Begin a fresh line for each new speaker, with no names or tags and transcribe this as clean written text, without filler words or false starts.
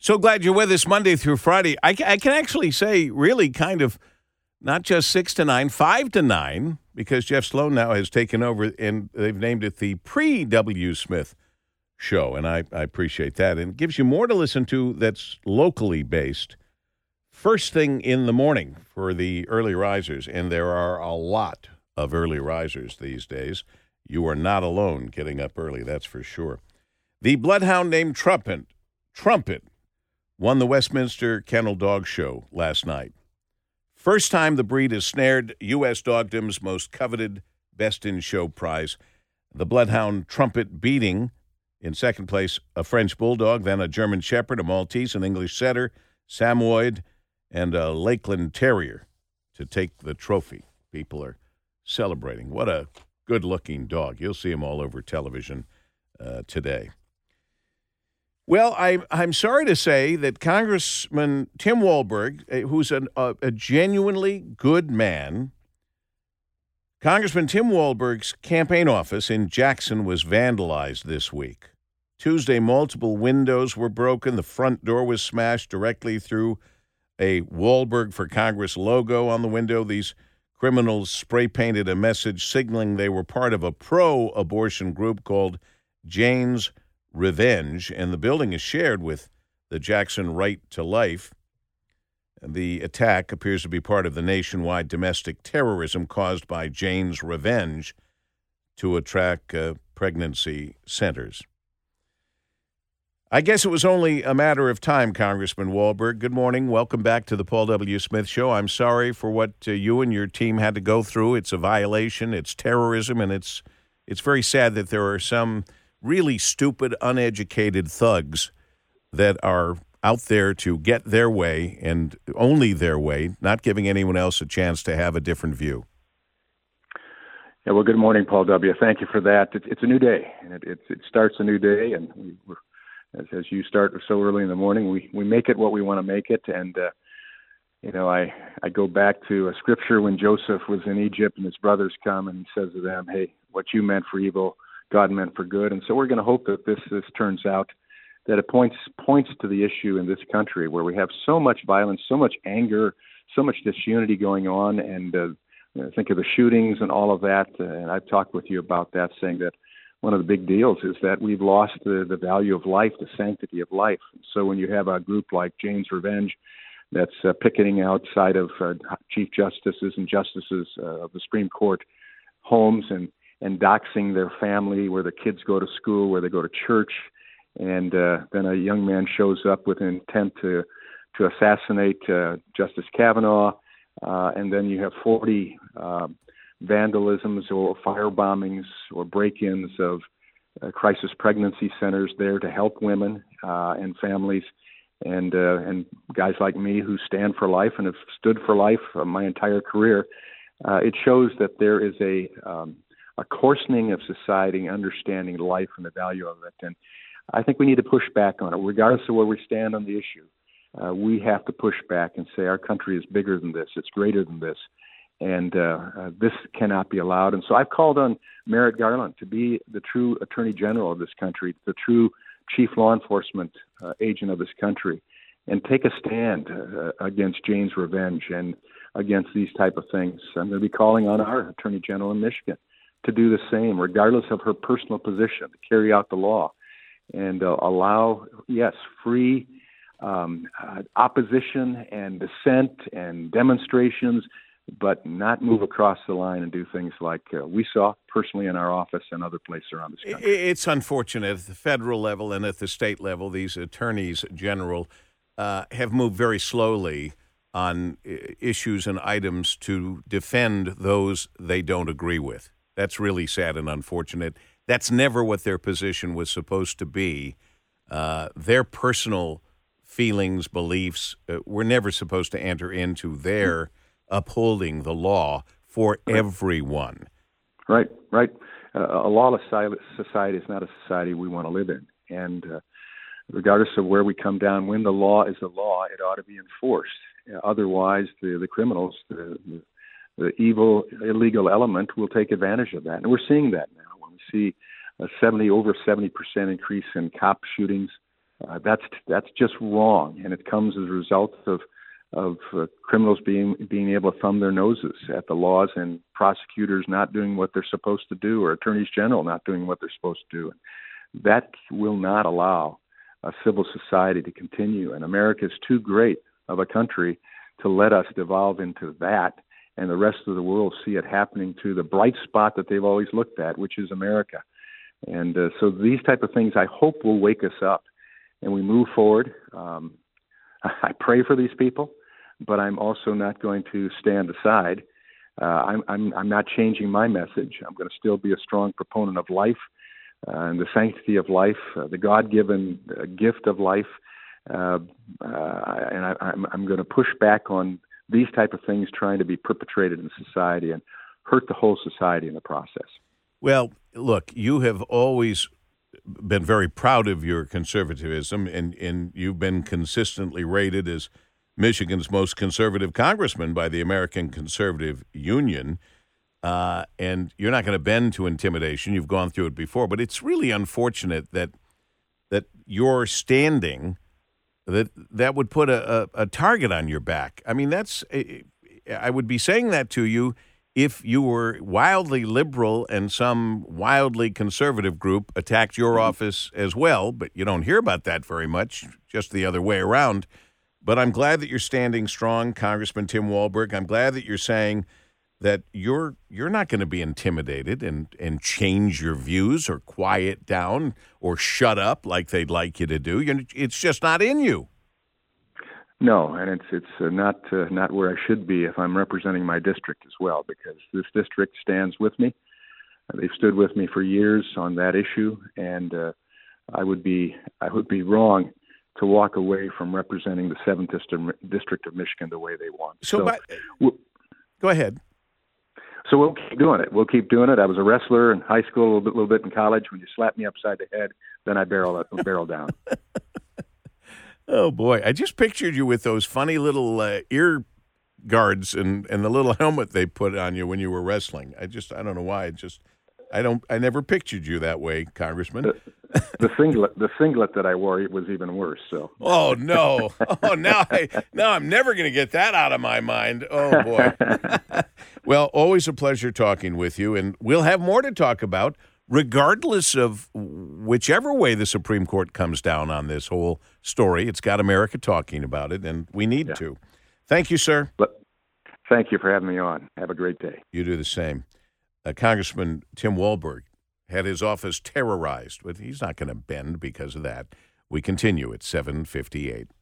So glad you're with us Monday through Friday. I can actually say really kind of not just 6 to 9, 5 to 9, because Jeff Sloan now has taken over and they've named it the Pre-W. Smith Show, and I appreciate that. And it gives you more to listen to that's locally based first thing in the morning for the early risers, and there are a lot of early risers these days. You are not alone getting up early, that's for sure. The bloodhound named Trumpet won the Westminster Kennel Dog Show last night. First time the breed has snared U.S. Dogdom's most coveted Best in Show prize. The bloodhound Trumpet beating, in second place, a French Bulldog, then a German Shepherd, a Maltese, an English Setter, Samoyed, and a Lakeland Terrier to take the trophy. People are celebrating. What a good-looking dog. You'll see him all over television today. Well, I'm sorry to say that Congressman Tim Walberg, who's a genuinely good man, Congressman Tim Walberg's campaign office in Jackson was vandalized this week. Tuesday, multiple windows were broken. The front door was smashed directly through a Walberg for Congress logo on the window. These criminals spray-painted a message signaling they were part of a pro-abortion group called Jane's Revenge, and the building is shared with the Jackson Right to Life. The attack appears to be part of the nationwide domestic terrorism caused by Jane's Revenge to attract pregnancy centers. I guess it was only a matter of time, Congressman Walberg. Good morning. Welcome back to the Paul W. Smith Show. I'm sorry for what you and your team had to go through. It's a violation. It's terrorism, and it's very sad that there are some really stupid, uneducated thugs that are out there to get their way and only their way, not giving anyone else a chance to have a different view.
Yeah, well, good morning, Paul W. Thank you for that. It's a new day, and it starts a new day, and we're, as you start so early in the morning, we make it what we want to make it. And, I go back to a scripture when Joseph was in Egypt and his brothers come and he says to them, hey, what you meant for evil, God meant for good. And so we're going to hope that this turns out, that it points to the issue in this country where we have so much violence, so much anger, so much disunity going on. And think of the shootings and all of that. And I've talked with you about that, saying that one of the big deals is that we've lost the value of life, the sanctity of life. So when you have a group like Jane's Revenge that's picketing outside of chief justices and justices of the Supreme Court homes and doxing their family, where the kids go to school, where they go to church, and then a young man shows up with an intent to assassinate Justice Kavanaugh, and then you have 40 vandalisms or fire bombings or break-ins of crisis pregnancy centers there to help women and families, and guys like me who stand for life and have stood for life my entire career. It shows that there is a coarsening of society, understanding life and the value of it. And I think we need to push back on it, regardless of where we stand on the issue. We have to push back and say our country is bigger than this. It's greater than this. And this cannot be allowed. And so I've called on Merrick Garland to be the true attorney general of this country, the true chief law enforcement agent of this country, and take a stand against Jane's Revenge and against these type of things. I'm going to be calling on our attorney general in Michigan to do the same, regardless of her personal position, to carry out the law and allow, yes, free opposition and dissent and demonstrations, but not move across the line and do things like we saw personally in our office and other places around this country.
It's unfortunate at the federal level and at the state level, these attorneys general have moved very slowly on issues and items to defend those they don't agree with. That's really sad and unfortunate. That's never what their position was supposed to be. Their personal feelings, beliefs, were never supposed to enter into their upholding the law for everyone.
Right. A lawless society is not a society we want to live in. And regardless of where we come down, when the law is the law, it ought to be enforced. Otherwise, the criminals, the evil, illegal element will take advantage of that. And we're seeing that now when we see over 70% increase in cop shootings That's just wrong, and it comes as a result of criminals being able to thumb their noses at the laws and prosecutors not doing what they're supposed to do, or attorneys general not doing what they're supposed to do. That will not allow a civil society to continue, and America is too great of a country to let us devolve into that, and the rest of the world see it happening to the bright spot that they've always looked at, which is America. And so these type of things, I hope, will wake us up, and we move forward. I pray for these people, but I'm also not going to stand aside. I'm not changing my message. I'm going to still be a strong proponent of life and the sanctity of life, the God-given gift of life. And I'm going to push back on these type of things trying to be perpetrated in society and hurt the whole society in the process.
Well, look, you have always been very proud of your conservatism, and you've been consistently rated as Michigan's most conservative congressman by the American Conservative Union. And you're not going to bend to intimidation. You've gone through it before. But it's really unfortunate that you're standing that would put a target on your back. I mean, I would be saying that to you if you were wildly liberal and some wildly conservative group attacked your office as well, but you don't hear about that very much, just the other way around. But I'm glad that you're standing strong, Congressman Tim Walberg. I'm glad that you're saying that you're not going to be intimidated and change your views or quiet down or shut up like they'd like you to do. It's just not in you.
No, and it's not where I should be if I'm representing my district as well, because this district stands with me. They've stood with me for years on that issue, and I would be wrong to walk away from representing the 7th District of Michigan the way they want.
Go ahead.
So we'll keep doing it. We'll keep doing it. I was a wrestler in high school, a little bit in college. When you slap me upside the head, then I barrel down.
Oh, boy. I just pictured you with those funny little ear guards and the little helmet they put on you when you were wrestling. I don't know why. I never pictured you that way, Congressman.
The singlet that I wore was even worse. So.
Oh, no. Oh, now I'm never going to get that out of my mind. Oh, boy. Well, always a pleasure talking with you, and we'll have more to talk about regardless of whichever way the Supreme Court comes down on this whole story. It's got America talking about it, and we need to. Thank you, sir.
Thank you for having me on. Have a great day.
You do the same. Congressman Tim Walberg had his office terrorized, but he's not going to bend because of that. We continue at 7:58.